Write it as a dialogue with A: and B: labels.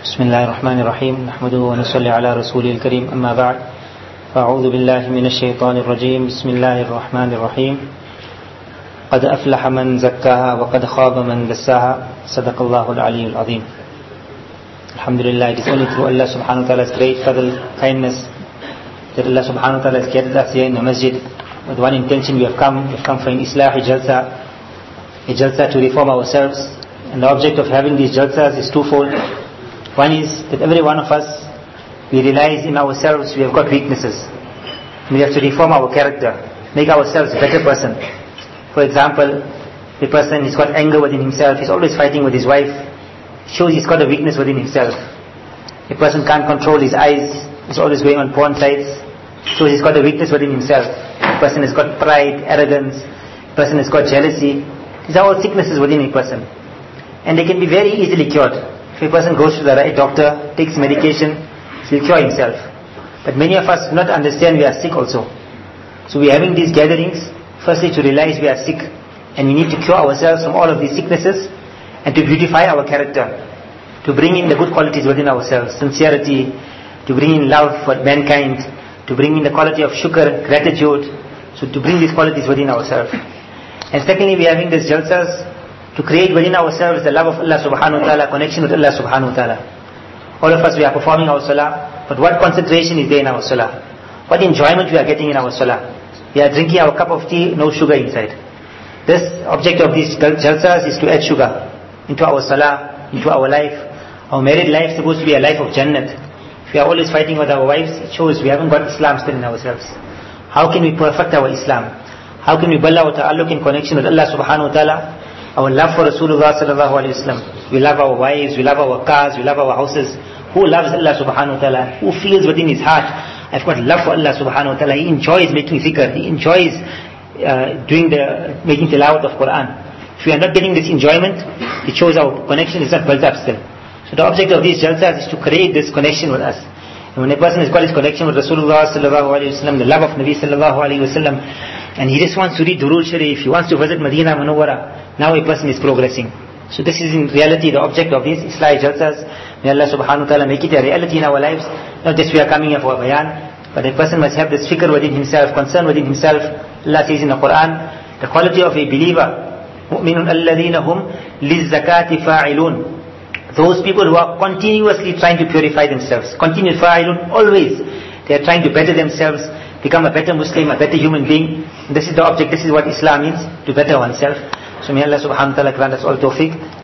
A: بسم الله الرحمن الرحيم نحمده ونصلي على رسوله الكريم أما بعد فأعوذ بالله من الشيطان الرجيم بسم الله الرحمن الرحيم قد أفلح من زكاها وقد خاب من دساها صدق الله العلي العظيم. Alhamdulillah, it is only through Allah subhanahu wa ta'ala's great fadl, kindness, that Allah subhanahu wa ta'ala has gathered us here in the masjid with one intention. We have come for an Islahi Jalsa, a Jalsa to reform ourselves. And the object of having these Jalsas is twofold. One is that every one of us, we realize in ourselves we have got weaknesses. We have to reform our character, make ourselves a better person. For example, a person has got anger within himself, he's always fighting with his wife, shows he's got a weakness within himself. A person can't control his eyes, he's always going on porn sites, shows he's got a weakness within himself. A person has got pride, arrogance, a person has got jealousy. These are all sicknesses within a person. And they can be very easily cured. If a person goes to the right doctor, takes medication, he will cure himself. But many of us do not understand we are sick also. So we are having these gatherings, firstly to realize we are sick, and we need to cure ourselves from all of these sicknesses, and to beautify our character, to bring in the good qualities within ourselves, sincerity, to bring in love for mankind, to bring in the quality of shukr, gratitude, so to bring these qualities within ourselves. And secondly, we are having these jalsas to create within ourselves the love of Allah subhanahu wa ta'ala, connection with Allah subhanahu wa ta'ala. All of us, we are performing our salah, but what concentration is there in our salah? What enjoyment we are getting in our salah? We are drinking our cup of tea, no sugar inside. This object of these jalsas is to add sugar into our salah, into our life. Our married life is supposed to be a life of Jannat. If we are always fighting with our wives, it shows we haven't got Islam still in ourselves. How can we perfect our Islam? How can we build our ta'alluq in connection with Allah subhanahu wa ta'ala? Our love for Rasulullah sallallahu alayhi wa sallam. We love our wives, we love our cars, we love our houses. Who loves Allah subhanahu wa ta'ala? Who feels within his heart, I've got love for Allah subhanahu wa ta'ala. He enjoys making zikr. He enjoys making tilawat of Quran. If we are not getting this enjoyment, it shows our connection is not built up still. So the object of these jalsas is to create this connection with us. And when a person has got his connection with Rasulullah sallallahu alayhi wa sallam, the love of Nabi sallallahu alayhi wa sallam, and he just wants to read Durood Sharif, he wants to visit Medina Munawwara, now a person is progressing. So this is in reality the object of these Islahi Jalsas. May Allah subhanahu wa ta'ala make it a reality in our lives. Not just we are coming here for a bayan, but a person must have this fikr within himself, concern within himself. Allah says in the Quran, the quality of a believer, مُؤْمِنٌ الَّذِينَ هُمْ لِلزَّكَاةِ فَاعِلُونَ. Those people who are continuously trying to purify themselves, continuous fa'ilun, always they are trying to better themselves, become a better Muslim, a better human being. This is the object, this is what Islam means, to better oneself. So may Allah subhanahu wa ta'ala grant us all tawfiq.